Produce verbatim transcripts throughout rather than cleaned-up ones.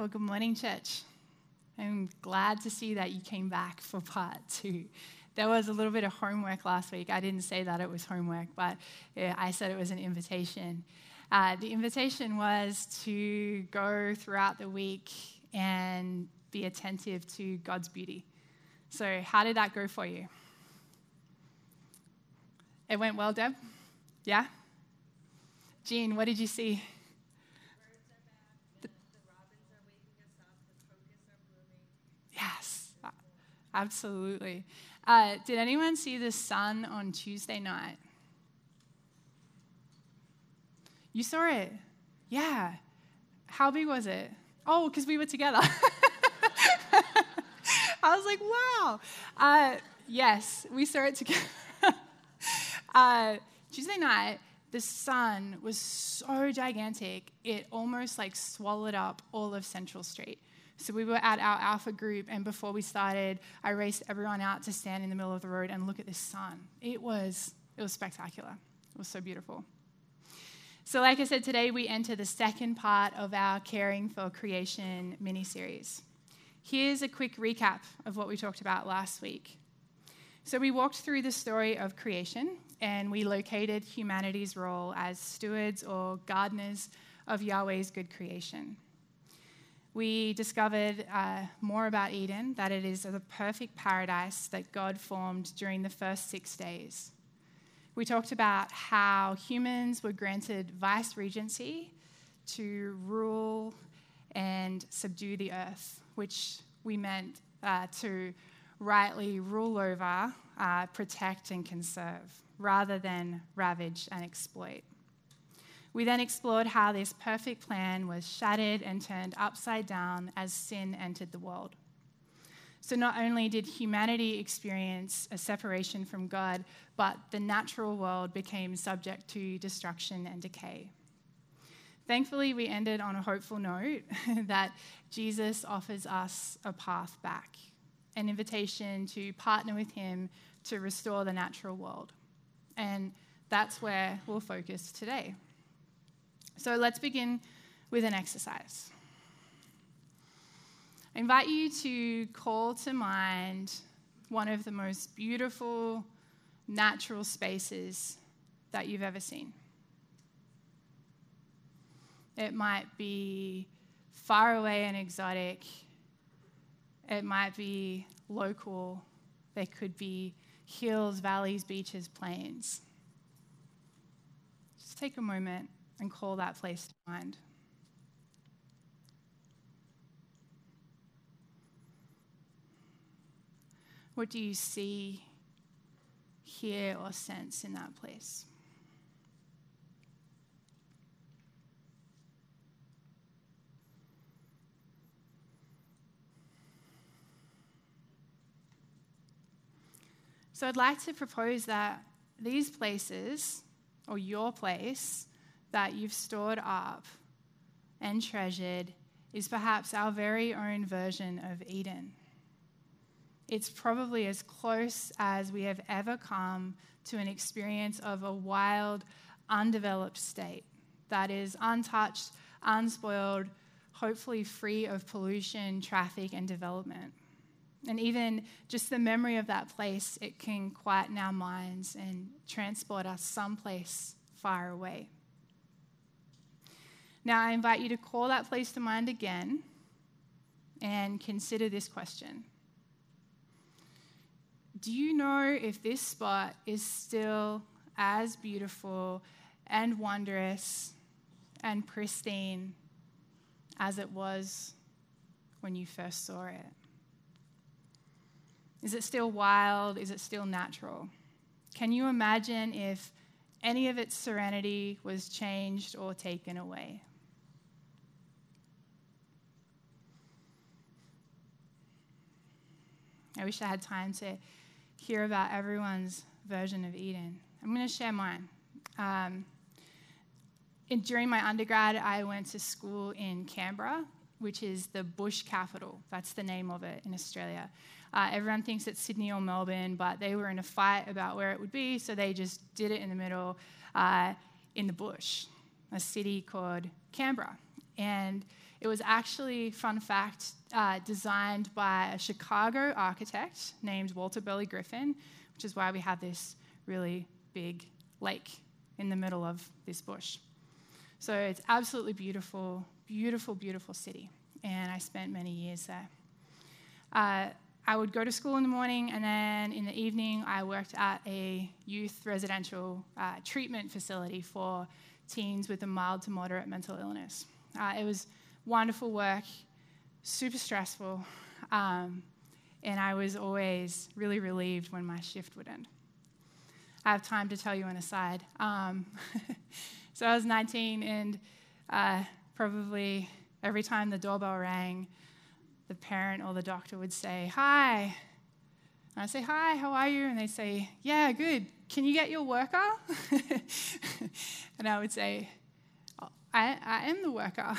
Well, good morning, church. I'm glad to see that you came back for part two. There was a little bit of homework last week. I didn't say that it was homework, but yeah, I said it was an invitation. Uh, the invitation was to go throughout the week and be attentive to God's beauty. So how did that go for you? It went well, Deb? Yeah? Jean, what did you see? Yes, absolutely. Uh, did anyone see the sun on Tuesday night? You saw it? Yeah. How big was it? Oh, because we were together. I was like, wow. Uh, yes, we saw it together. uh, Tuesday night, the sun was so gigantic, it almost like swallowed up all of Central Street. So we were at our Alpha group, and before we started, I raced everyone out to stand in the middle of the road and look at this sun. It was, it was spectacular. It was so beautiful. So like I said, today we enter the second part of our Caring for Creation mini-series. Here's a quick recap of what we talked about last week. So we walked through the story of creation, and we located humanity's role as stewards or gardeners of Yahweh's good creation. We discovered uh, more about Eden, that it is the perfect paradise that God formed during the first six days. We talked about how humans were granted vice regency to rule and subdue the earth, which we meant uh, to rightly rule over, uh, protect and conserve, rather than ravage and exploit. We then explored how this perfect plan was shattered and turned upside down as sin entered the world. So not only did humanity experience a separation from God, but the natural world became subject to destruction and decay. Thankfully, we ended on a hopeful note that Jesus offers us a path back, an invitation to partner with him to restore the natural world. And that's where we'll focus today. So let's begin with an exercise. I invite you to call to mind one of the most beautiful natural spaces that you've ever seen. It might be far away and exotic. It might be local. There could be hills, valleys, beaches, plains. Just take a moment and call that place to mind. What do you see, hear, or sense in that place? So I'd like to propose that these places, or your place, that you've stored up and treasured is perhaps our very own version of Eden. It's probably as close as we have ever come to an experience of a wild, undeveloped state that is untouched, unspoiled, hopefully free of pollution, traffic, and development. And even just the memory of that place, it can quieten our minds and transport us someplace far away. Now, I invite you to call that place to mind again and consider this question. Do you know if this spot is still as beautiful and wondrous and pristine as it was when you first saw it? Is it still wild? Is it still natural? Can you imagine if any of its serenity was changed or taken away? I wish I had time to hear about everyone's version of Eden. I'm going to share mine. Um, in, during my undergrad, I went to school in Canberra, which is the bush capital. That's the name of it in Australia. Uh, everyone thinks it's Sydney or Melbourne, but they were in a fight about where it would be, so they just did it in the middle uh, in the bush, a city called Canberra. And It was actually, fun fact, uh, designed by a Chicago architect named Walter Burley Griffin, which is why we have this really big lake in the middle of this bush. So it's absolutely beautiful, beautiful, beautiful city. And I spent many years there. Uh, I would go to school in the morning, and then in the evening, I worked at a youth residential uh, treatment facility for teens with a mild to moderate mental illness. Uh, it was wonderful work, super stressful, um, and I was always really relieved when my shift would end. I have time to tell you an aside. Um, so I was nineteen, and uh, probably every time the doorbell rang, the parent or the doctor would say, "Hi." And I'd say, "Hi, how are you?" And they'd say, "Yeah, good. Can you get your worker?" And I would say, oh, I, I am the worker.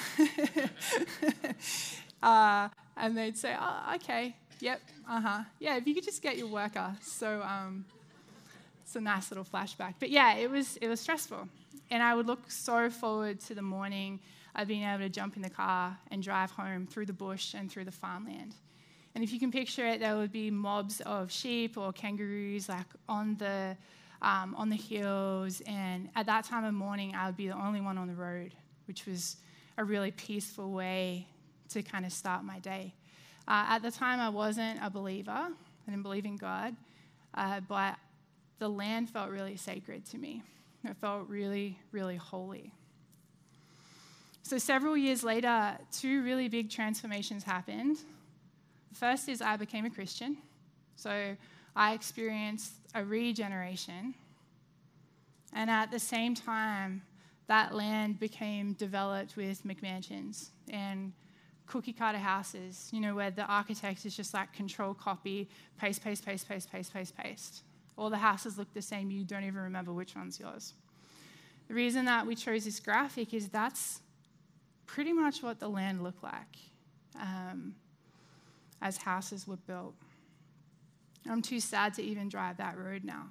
uh, and they'd say, "Oh, okay, yep, uh-huh. Yeah, if you could just get your worker." So um, it's a nice little flashback. But yeah, it was it was stressful. And I would look so forward to the morning of being able to jump in the car and drive home through the bush and through the farmland. And if you can picture it, there would be mobs of sheep or kangaroos like on the um, on the hills. And at that time of morning, I would be the only one on the road, which was a really peaceful way to kind of start my day. Uh, at the time, I wasn't a believer. I didn't believe in God, uh, but the land felt really sacred to me. It felt really, really holy. So several years later, two really big transformations happened. The first is I became a Christian. So I experienced a regeneration. And at the same time, that land became developed with McMansions and cookie cutter houses, you know, where the architect is just like control copy, paste, paste, paste, paste, paste, paste, paste. All the houses look the same. You don't even remember which one's yours. The reason that we chose this graphic is that's pretty much what the land looked like um, as houses were built. I'm too sad to even drive that road now.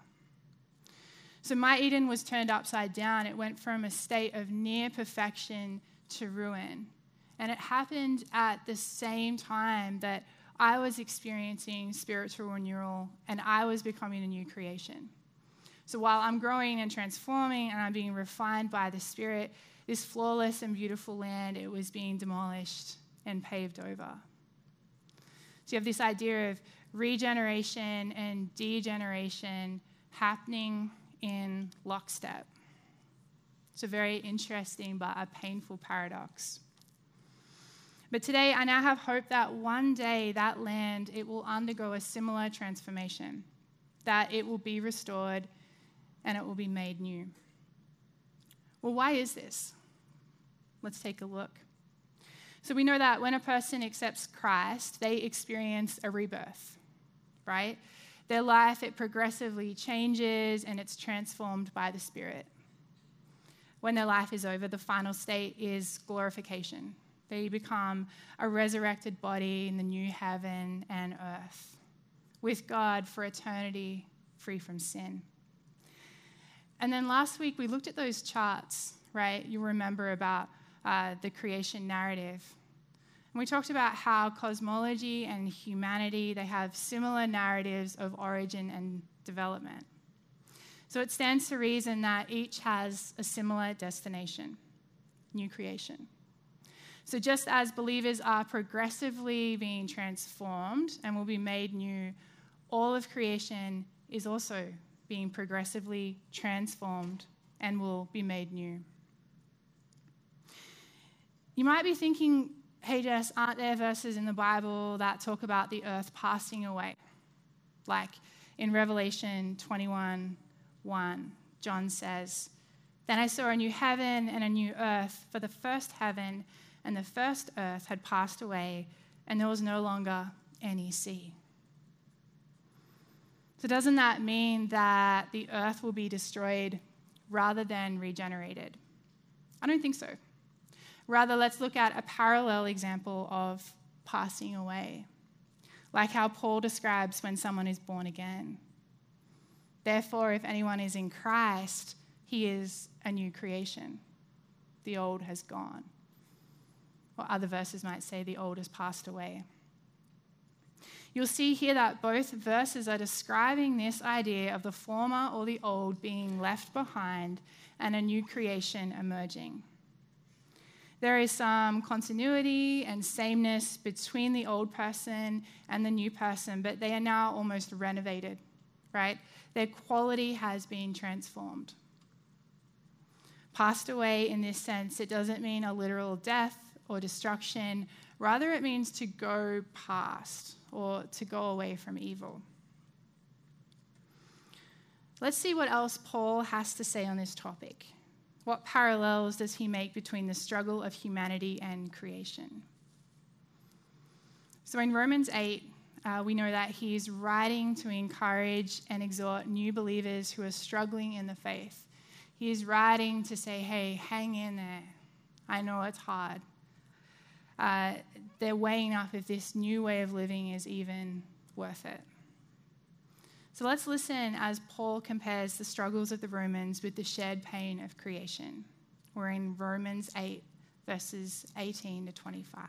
So my Eden was turned upside down. It went from a state of near perfection to ruin. And it happened at the same time that I was experiencing spiritual renewal and I was becoming a new creation. So while I'm growing and transforming and I'm being refined by the Spirit, this flawless and beautiful land, it was being demolished and paved over. So you have this idea of regeneration and degeneration happening in lockstep. It's a very interesting but a painful paradox. But today, I now have hope that one day that land, it will undergo a similar transformation, that it will be restored and it will be made new. Well, why is this? Let's take a look. So we know that when a person accepts Christ, they experience a rebirth, right? Their life, it progressively changes and it's transformed by the Spirit. When their life is over, the final state is glorification. They become a resurrected body in the new heaven and earth with God for eternity, free from sin. And then last week we looked at those charts, right? You remember about uh, the creation narrative. And we talked about how cosmology and humanity, they have similar narratives of origin and development. So it stands to reason that each has a similar destination, new creation. So just as believers are progressively being transformed and will be made new, all of creation is also being progressively transformed and will be made new. You might be thinking, hey Jess, aren't there verses in the Bible that talk about the earth passing away? Like in Revelation twenty-one one, John says, "Then I saw a new heaven and a new earth, for the first heaven and the first earth had passed away, and there was no longer any sea." So doesn't that mean that the earth will be destroyed rather than regenerated? I don't think so. Rather, let's look at a parallel example of passing away, like how Paul describes when someone is born again. Therefore, if anyone is in Christ, he is a new creation. The old has gone. or other verses might say the old has passed away. You'll see here that both verses are describing this idea of the former or the old being left behind and a new creation emerging. There is some continuity and sameness between the old person and the new person, but they are now almost renovated, right? Their quality has been transformed. Passed away in this sense, it doesn't mean a literal death or destruction. Rather, it means to go past or to go away from evil. Let's see what else Paul has to say on this topic. What parallels does he make between the struggle of humanity and creation? So in Romans eight, uh, we know that he's writing to encourage and exhort new believers who are struggling in the faith. He is writing to say, hey, hang in there. I know it's hard. Uh, they're weighing up if this new way of living is even worth it. So let's listen as Paul compares the struggles of the Romans with the shared pain of creation. We're in Romans eight, verses eighteen to twenty-five.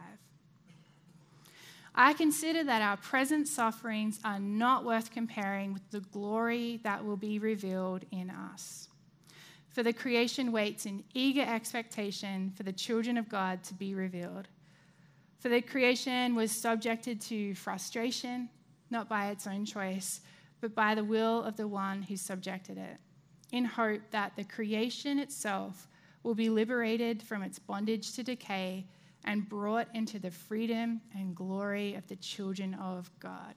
I consider that our present sufferings are not worth comparing with the glory that will be revealed in us. For the creation waits in eager expectation for the children of God to be revealed. For the creation was subjected to frustration, not by its own choice, but by the will of the one who subjected it, in hope that the creation itself will be liberated from its bondage to decay and brought into the freedom and glory of the children of God.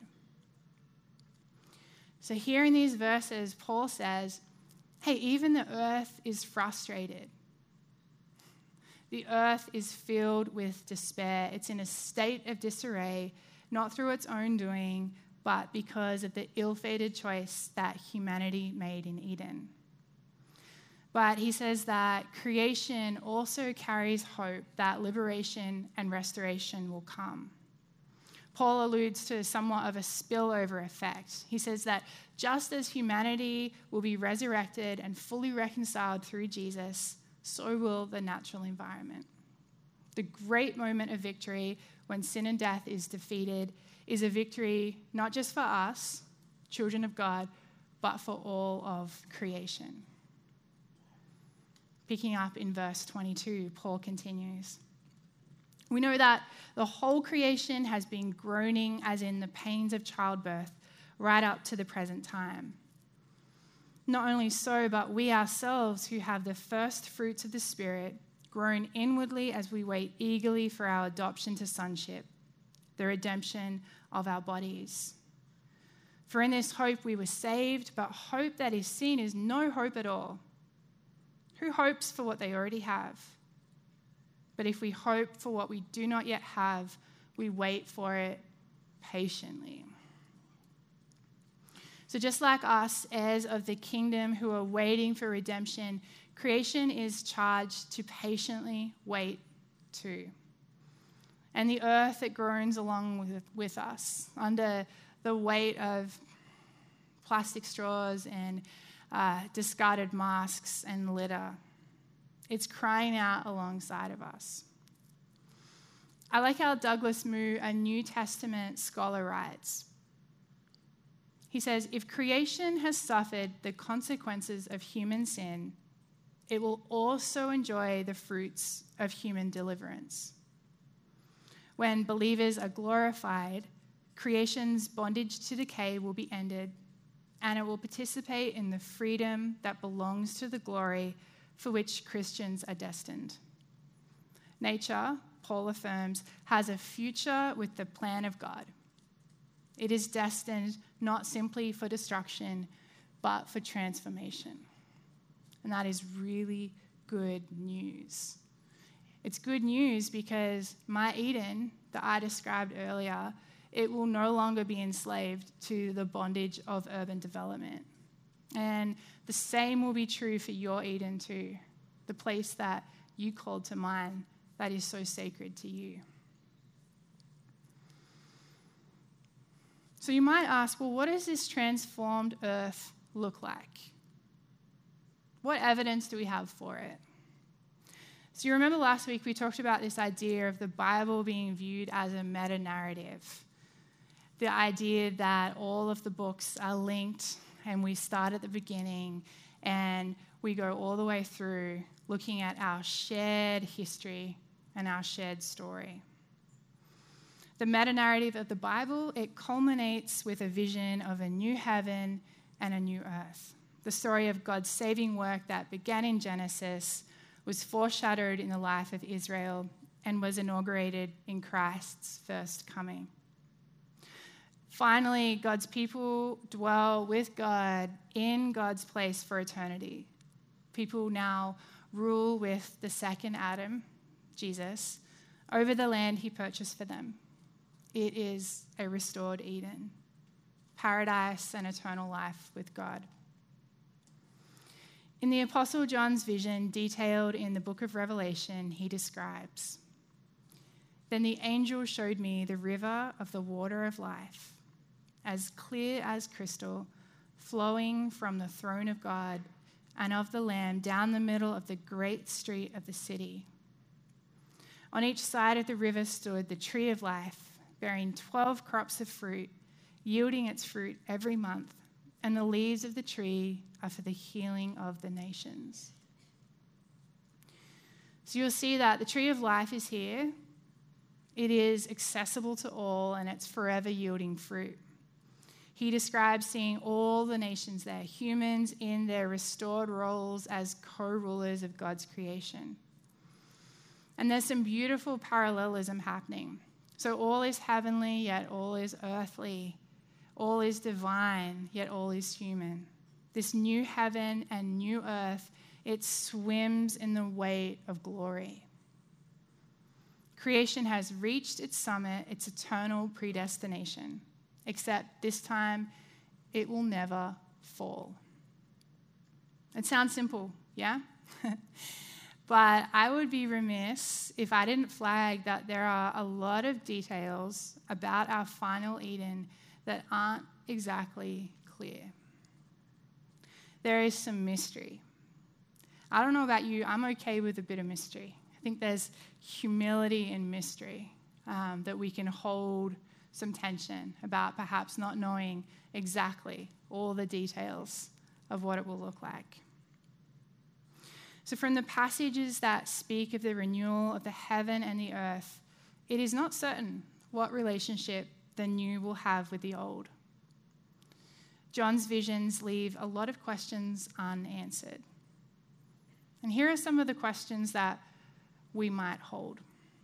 So here in these verses, Paul says, hey, even the earth is frustrated. The earth is filled with despair. It's in a state of disarray, not through its own doing, but because of the ill-fated choice that humanity made in Eden. But he says that creation also carries hope that liberation and restoration will come. Paul alludes to somewhat of a spillover effect. He says that just as humanity will be resurrected and fully reconciled through Jesus, so will the natural environment. The great moment of victory when sin and death is defeated is a victory not just for us, children of God, but for all of creation. Picking up in verse twenty-two, Paul continues. We know that the whole creation has been groaning as in the pains of childbirth right up to the present time. Not only so, but we ourselves who have the first fruits of the Spirit groan inwardly as we wait eagerly for our adoption to sonship, the redemption of our bodies. For in this hope we were saved, but hope that is seen is no hope at all. Who hopes for what they already have? But if we hope for what we do not yet have, we wait for it patiently. So just like us, heirs of the kingdom who are waiting for redemption, creation is charged to patiently wait too. And the earth that groans along with, with us under the weight of plastic straws and uh, discarded masks and litter. It's crying out alongside of us. I like how Douglas Moo, a New Testament scholar, writes. He says, if creation has suffered the consequences of human sin, it will also enjoy the fruits of human deliverance. When believers are glorified, creation's bondage to decay will be ended, and it will participate in the freedom that belongs to the glory for which Christians are destined. Nature, Paul affirms, has a future with the plan of God. It is destined not simply for destruction, but for transformation. And that is really good news. It's good news because my Eden that I described earlier, it will no longer be enslaved to the bondage of urban development. And the same will be true for your Eden too, the place that you called to mind that is so sacred to you. So you might ask, well, what does this transformed earth look like? What evidence do we have for it? So you remember last week we talked about this idea of the Bible being viewed as a meta-narrative. The idea that all of the books are linked and we start at the beginning and we go all the way through looking at our shared history and our shared story. The meta-narrative of the Bible, it culminates with a vision of a new heaven and a new earth. The story of God's saving work that began in Genesis was foreshadowed in the life of Israel and was inaugurated in Christ's first coming. Finally, God's people dwell with God in God's place for eternity. People now rule with the second Adam, Jesus, over the land he purchased for them. It is a restored Eden, paradise and eternal life with God. In the Apostle John's vision, detailed in the book of Revelation, he describes, "Then the angel showed me the river of the water of life, as clear as crystal, flowing from the throne of God and of the Lamb down the middle of the great street of the city. On each side of the river stood the tree of life, bearing twelve crops of fruit, yielding its fruit every month, and the leaves of the tree are for the healing of the nations." So you'll see that the tree of life is here. It is accessible to all, and it's forever yielding fruit. He describes seeing all the nations there, humans in their restored roles as co-rulers of God's creation. And there's some beautiful parallelism happening. So all is heavenly, yet all is earthly. All is divine, yet all is human. This new heaven and new earth, it swims in the weight of glory. Creation has reached its summit, its eternal predestination, except this time it will never fall. It sounds simple, yeah? But I would be remiss if I didn't flag that there are a lot of details about our final Eden that aren't exactly clear. There is some mystery. I don't know about you, I'm okay with a bit of mystery. I think there's humility in mystery, um, that we can hold some tension about perhaps not knowing exactly all the details of what it will look like. So from the passages that speak of the renewal of the heaven and the earth, it is not certain what relationship the new will have with the old. John's visions leave a lot of questions unanswered. And here are some of the questions that we might hold.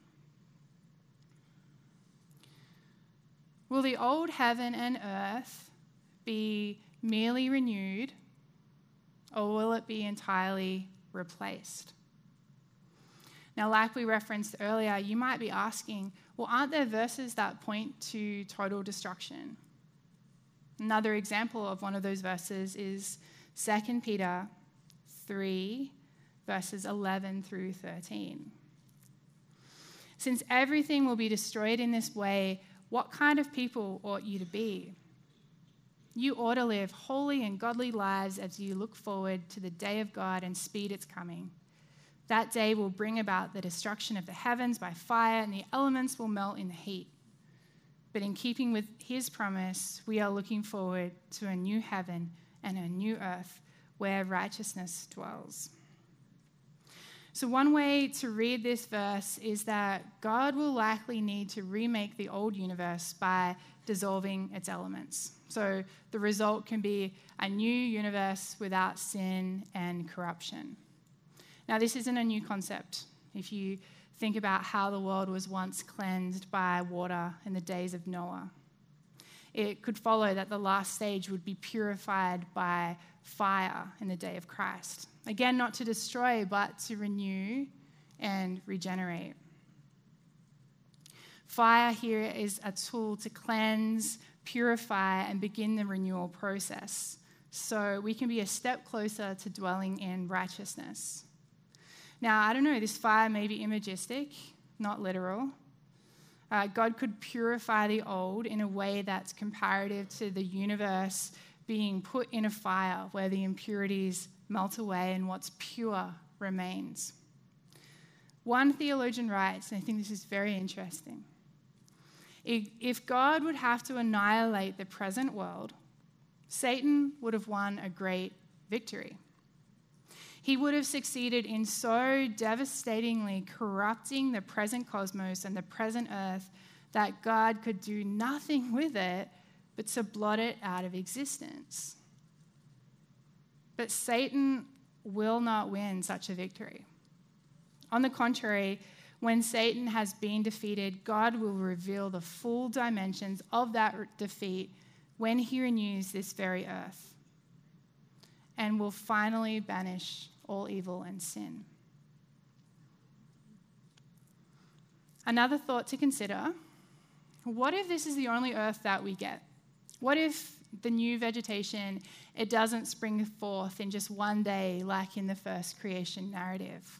Will the old heaven and earth be merely renewed, or will it be entirely replaced? Now, like we referenced earlier, you might be asking, well, aren't there verses that point to total destruction? Another example of one of those verses is Second Peter three, verses eleven through thirteen. Since everything will be destroyed in this way, what kind of people ought you to be? You ought to live holy and godly lives as you look forward to the day of God and speed its coming. That day will bring about the destruction of the heavens by fire, and the elements will melt in the heat. But in keeping with his promise, we are looking forward to a new heaven and a new earth where righteousness dwells. So one way to read this verse is that God will likely need to remake the old universe by dissolving its elements. So the result can be a new universe without sin and corruption. Now, this isn't a new concept. If you think about how the world was once cleansed by water in the days of Noah, it could follow that the last stage would be purified by fire in the day of Christ. Again, not to destroy, but to renew and regenerate. Fire here is a tool to cleanse, purify, and begin the renewal process, so we can be a step closer to dwelling in righteousness. Now, I don't know, this fire may be imagistic, not literal. Uh, God could purify the old in a way that's comparative to the universe being put in a fire where the impurities melt away and what's pure remains. One theologian writes, and I think this is very interesting, if God would have to annihilate the present world, Satan would have won a great victory. He would have succeeded in so devastatingly corrupting the present cosmos and the present earth that God could do nothing with it but to blot it out of existence. But Satan will not win such a victory. On the contrary, when Satan has been defeated, God will reveal the full dimensions of that defeat when he renews this very earth and will finally banish all evil and sin. Another thought to consider, what if this is the only earth that we get? What if the new vegetation, it doesn't spring forth in just one day like in the first creation narrative?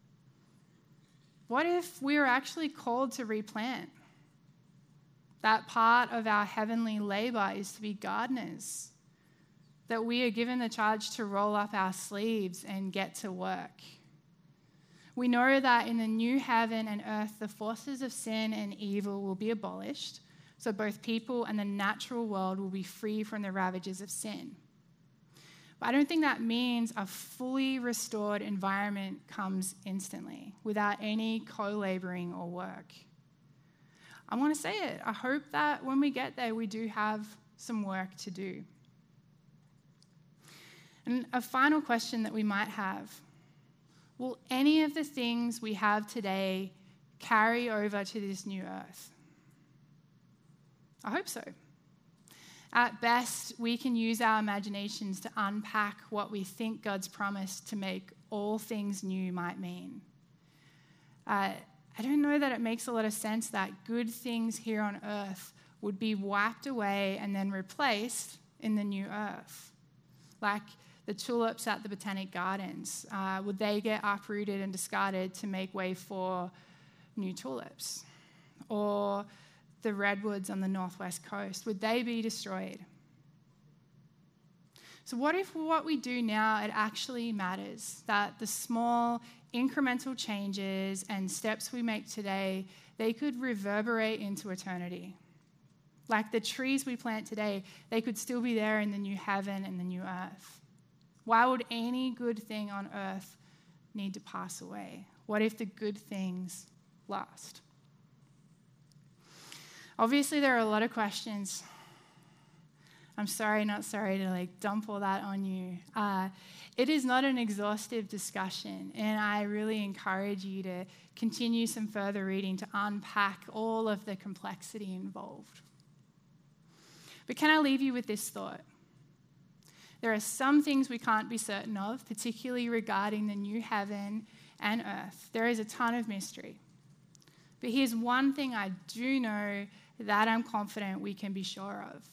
What if we are actually called to replant? That part of our heavenly labor is to be gardeners, that we are given the charge to roll up our sleeves and get to work. We know that in the new heaven and earth, the forces of sin and evil will be abolished, so both people and the natural world will be free from the ravages of sin. But I don't think that means a fully restored environment comes instantly without any co-laboring or work. I want to say it. I hope that when we get there, we do have some work to do. And a final question that we might have, will any of the things we have today carry over to this new earth? I hope so. At best, we can use our imaginations to unpack what we think God's promise to make all things new might mean. Uh, I don't know that it makes a lot of sense that good things here on earth would be wiped away and then replaced in the new earth. Like the tulips at the Botanic Gardens, uh, would they get uprooted and discarded to make way for new tulips? Or the redwoods on the northwest coast, would they be destroyed? So what if what we do now, it actually matters, that the small incremental changes and steps we make today, they could reverberate into eternity. Like the trees we plant today, they could still be there in the new heaven and the new earth. Why would any good thing on earth need to pass away? What if the good things last? Obviously, there are a lot of questions. I'm sorry, not sorry to like dump all that on you. Uh, it is not an exhaustive discussion, and I really encourage you to continue some further reading to unpack all of the complexity involved. But can I leave you with this thought? There are some things we can't be certain of, particularly regarding the new heaven and earth. There is a ton of mystery. But here's one thing I do know that I'm confident we can be sure of.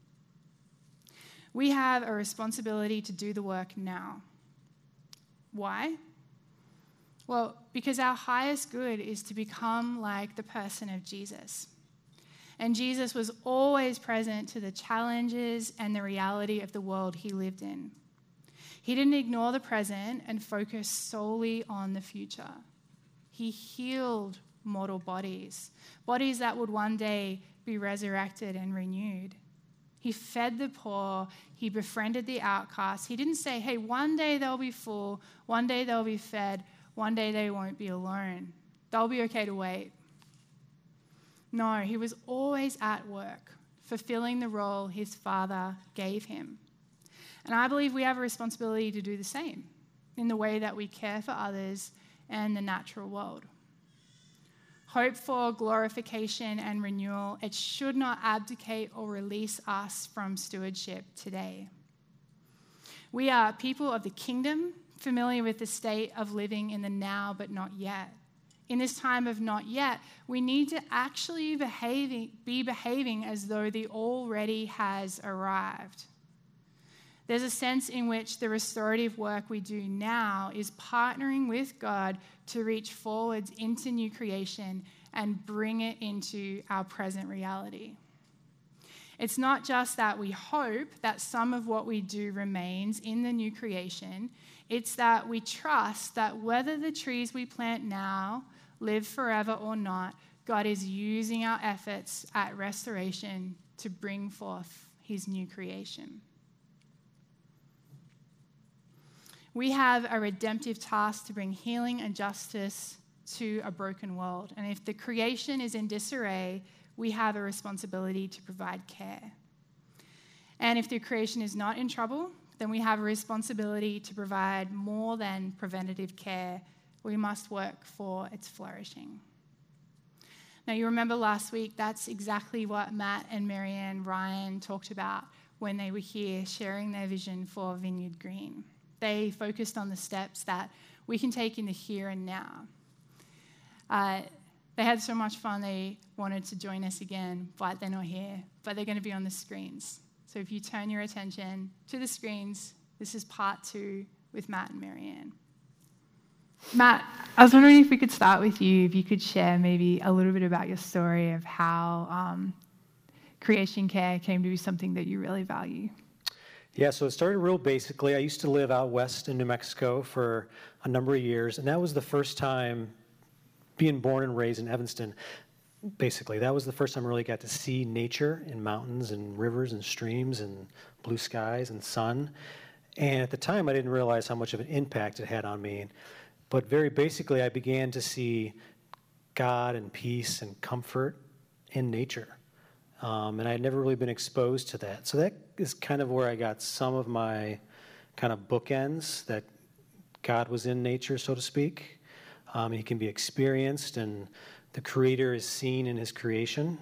We have a responsibility to do the work now. Why? Well, because our highest good is to become like the person of Jesus. And Jesus was always present to the challenges and the reality of the world he lived in. He didn't ignore the present and focus solely on the future. He healed mortal bodies, bodies that would one day be resurrected and renewed. He fed the poor. He befriended the outcasts. He didn't say, hey, one day they'll be full, one day they'll be fed, one day they won't be alone. They'll be okay to wait. No, he was always at work, fulfilling the role his Father gave him. And I believe we have a responsibility to do the same in the way that we care for others and the natural world. Hope for glorification and renewal, it should not abdicate or release us from stewardship today. We are people of the kingdom, familiar with the state of living in the now but not yet. In this time of not yet, we need to actually behaving, be behaving as though the already has arrived. There's a sense in which the restorative work we do now is partnering with God to reach forwards into new creation and bring it into our present reality. It's not just that we hope that some of what we do remains in the new creation. It's that we trust that whether the trees we plant now live forever or not, God is using our efforts at restoration to bring forth his new creation. We have a redemptive task to bring healing and justice to a broken world. And if the creation is in disarray, we have a responsibility to provide care. And if the creation is not in trouble, then we have a responsibility to provide more than preventative care. We must work for its flourishing. Now, you remember last week, that's exactly what Matt and Marianne Ryan talked about when they were here sharing their vision for Vineyard Green. They focused on the steps that we can take in the here and now. Uh, they had so much fun, they wanted to join us again, but they're not here. But they're going to be on the screens. So if you turn your attention to the screens, this is part two with Matt and Marianne. Matt, I was wondering if we could start with you, if you could share maybe a little bit about your story of how um, creation care came to be something that you really value. Yeah, so it started real basically. I used to live out west in New Mexico for a number of years, and that was the first time, being born and raised in Evanston, basically, that was the first time I really got to see nature in mountains and rivers and streams and blue skies and sun. And at the time, I didn't realize how much of an impact it had on me. But very basically, I began to see God and peace and comfort in nature. Um, and I had never really been exposed to that. So that is kind of where I got some of my kind of bookends, that God was in nature, so to speak. Um, he can be experienced, and the Creator is seen in his creation.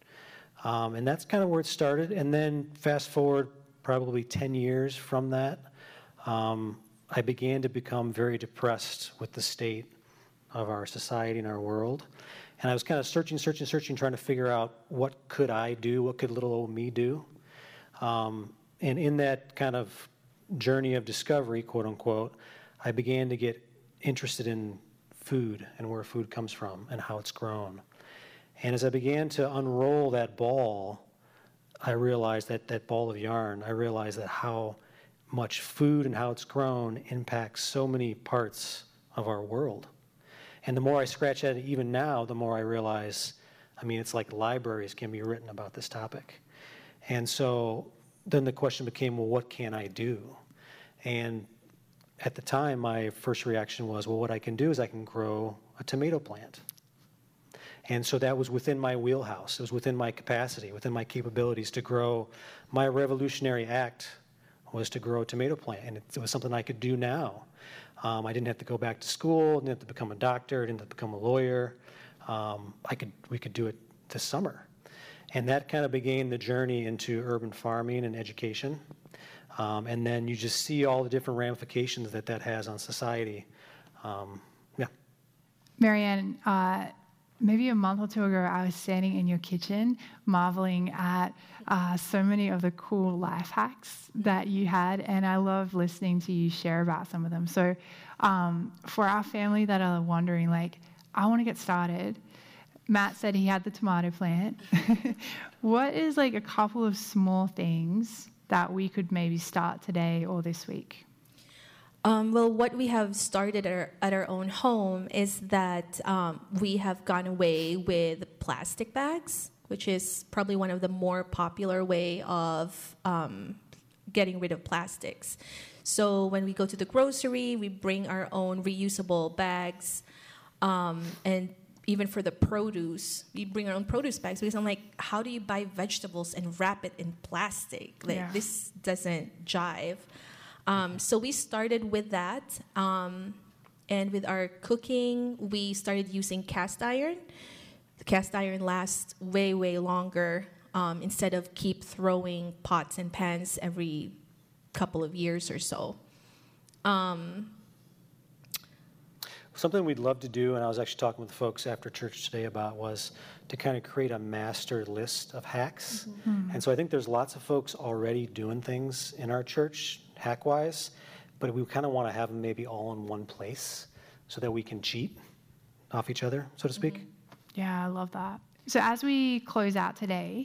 Um, and that's kind of where it started. And then fast forward probably ten years from that, um, I began to become very depressed with the state of our society and our world. And I was kind of searching, searching, searching, trying to figure out what could I do, what could little old me do. Um, and in that kind of journey of discovery, quote unquote, I began to get interested in food and where food comes from and how it's grown. And as I began to unroll that ball, I realized that that ball of yarn, I realized that how much food and how it's grown impacts so many parts of our world. And the more I scratch at it even now, the more I realize, I mean, it's like libraries can be written about this topic. And so then the question became, well, what can I do? And at the time, my first reaction was, well, what I can do is I can grow a tomato plant. And so that was within my wheelhouse. It was within my capacity, within my capabilities to grow. My revolutionary act was to grow a tomato plant, and it, it was something I could do now. Um, I didn't have to go back to school, didn't have to become a doctor, didn't have to become a lawyer. Um, I could, we could do it this summer. And that kind of began the journey into urban farming and education. Um, and then you just see all the different ramifications that that has on society. Um, yeah. Marianne, uh, maybe a month or two ago, I was standing in your kitchen marveling at uh, so many of the cool life hacks that you had, and I love listening to you share about some of them. So um, for our family that are wondering, like, I want to get started, Matt said he had the tomato plant. What is like a couple of small things that we could maybe start today or this week? Um, well, what we have started at our, at our own home is that um, we have gone away with plastic bags, which is probably one of the more popular way of um, getting rid of plastics. So when we go to the grocery, we bring our own reusable bags, um, and even for the produce, we bring our own produce bags, because I'm like, how do you buy vegetables and wrap it in plastic? Like, yeah. This doesn't jive. Um, so we started with that. Um, and with our cooking, we started using cast iron. The cast iron lasts way, way longer, um, instead of keep throwing pots and pans every couple of years or so. Um, Something we'd love to do, and I was actually talking with the folks after church today about, was to kind of create a master list of hacks. Mm-hmm. And so I think there's lots of folks already doing things in our church, hack-wise, but we kind of want to have them maybe all in one place so that we can cheat off each other, so to speak. Mm-hmm. Yeah, I love that. So as we close out today,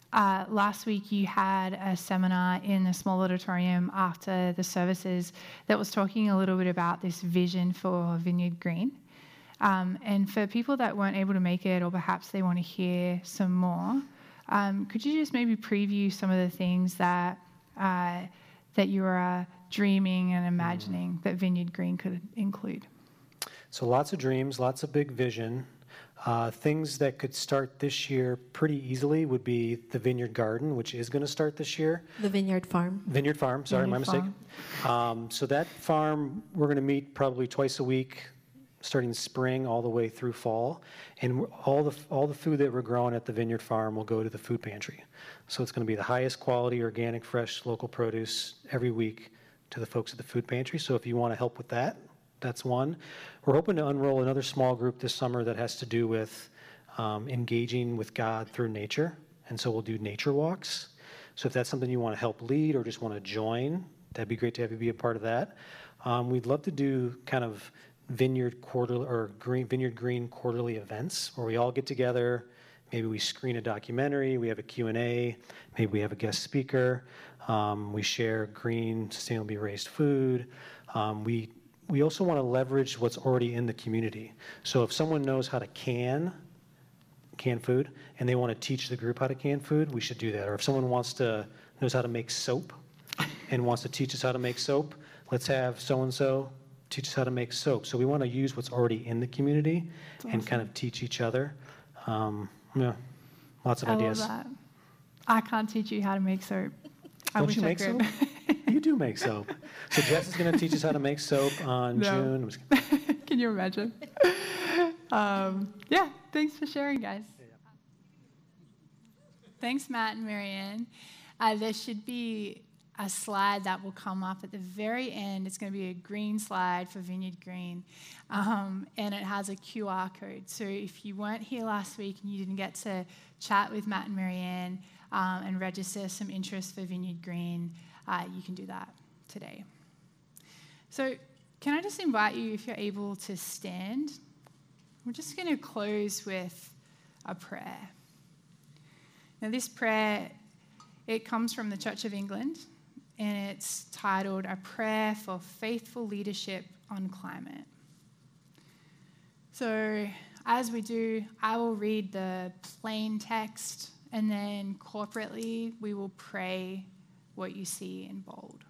uh, last week you had a seminar in a small auditorium after the services that was talking a little bit about this vision for Vineyard Green. Um, and for people that weren't able to make it, or perhaps they want to hear some more, um, could you just maybe preview some of the things that uh, that you are dreaming and imagining mm. that Vineyard Green could include? So lots of dreams, lots of big vision. Uh, things that could start this year pretty easily would be the Vineyard Garden, which is going to start this year. The Vineyard Farm. Vineyard Farm, sorry, Vineyard my mistake. Um, so that farm, we're going to meet probably twice a week, starting spring all the way through fall. And all the all the food that we're growing at the Vineyard Farm will go to the food pantry. So it's going to be the highest quality, organic, fresh, local produce every week to the folks at the food pantry. So if you want to help with that, that's one. We're hoping to unroll another small group this summer that has to do with um, engaging with God through nature. And so we'll do nature walks. So if that's something you want to help lead or just want to join, that'd be great to have you be a part of that. Um, we'd love to do kind of Vineyard quarterly or green, Vineyard Green quarterly events where we all get together. Maybe we screen a documentary, we have a Q and A, maybe we have a guest speaker. Um, we share green, sustainably raised food. Um, we We also want to leverage what's already in the community. So if someone knows how to can, can food, and they want to teach the group how to can food, we should do that. Or if someone wants to, knows how to make soap and wants to teach us how to make soap, let's have so-and-so teach us how to make soap. So we want to use what's already in the community awesome. And kind of teach each other. Um, yeah, lots of I ideas. love that. I can't teach you how to make soap. I Don't wish you I make could. soap? You do make soap. So Jess is going to teach us how to make soap on No. June. I'm just kidding. Can you imagine? um, yeah, thanks for sharing, guys. Thanks, Matt and Marianne. Uh, there should be a slide that will come up at the very end. It's going to be a green slide for Vineyard Green, um, and it has a Q R code. So if you weren't here last week and you didn't get to chat with Matt and Marianne um, and register some interest for Vineyard Green, uh, you can do that today. So can I just invite you, if you're able, to stand? We're just going to close with a prayer. Now, this prayer, it comes from the Church of England, and it's titled A Prayer for Faithful Leadership on Climate. So as we do, I will read the plain text, and then corporately we will pray what you see in bold.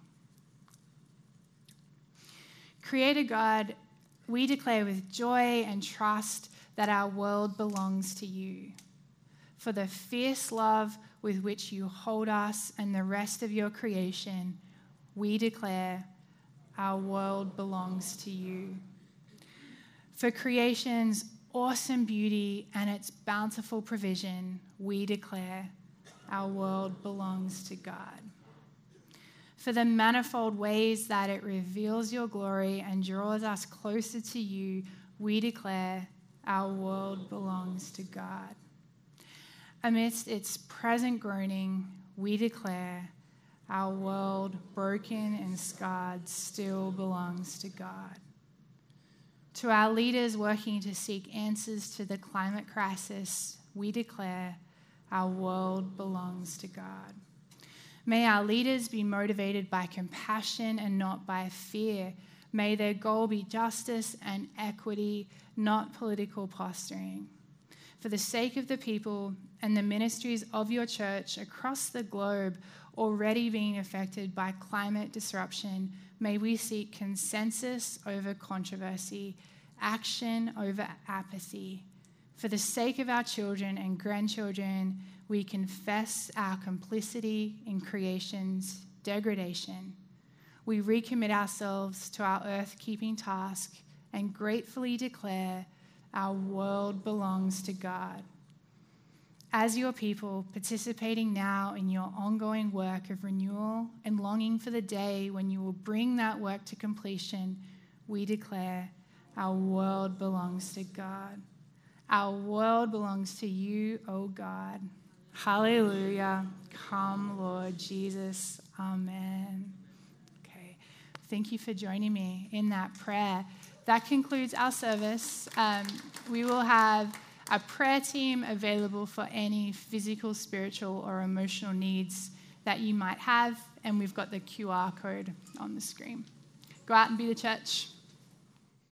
Creator God, we declare with joy and trust that our world belongs to you. For the fierce love with which you hold us and the rest of your creation, we declare our world belongs to you. For creation's awesome beauty and its bountiful provision, we declare our world belongs to God. For the manifold ways that it reveals your glory and draws us closer to you, we declare our world belongs to God. Amidst its present groaning, we declare our world, broken and scarred, still belongs to God. To our leaders working to seek answers to the climate crisis, we declare our world belongs to God. May our leaders be motivated by compassion and not by fear. May their goal be justice and equity, not political posturing. For the sake of the people and the ministries of your church across the globe already being affected by climate disruption, may we seek consensus over controversy, action over apathy. For the sake of our children and grandchildren, we confess our complicity in creation's degradation. We recommit ourselves to our earth-keeping task and gratefully declare our world belongs to God. As your people, participating now in your ongoing work of renewal and longing for the day when you will bring that work to completion, we declare our world belongs to God. Our world belongs to you, O God. Hallelujah. Come, Lord Jesus. Amen. Okay. Thank you for joining me in that prayer. That concludes our service. Um, we will have a prayer team available for any physical, spiritual, or emotional needs that you might have, and we've got the Q R code on the screen. Go out and be the church.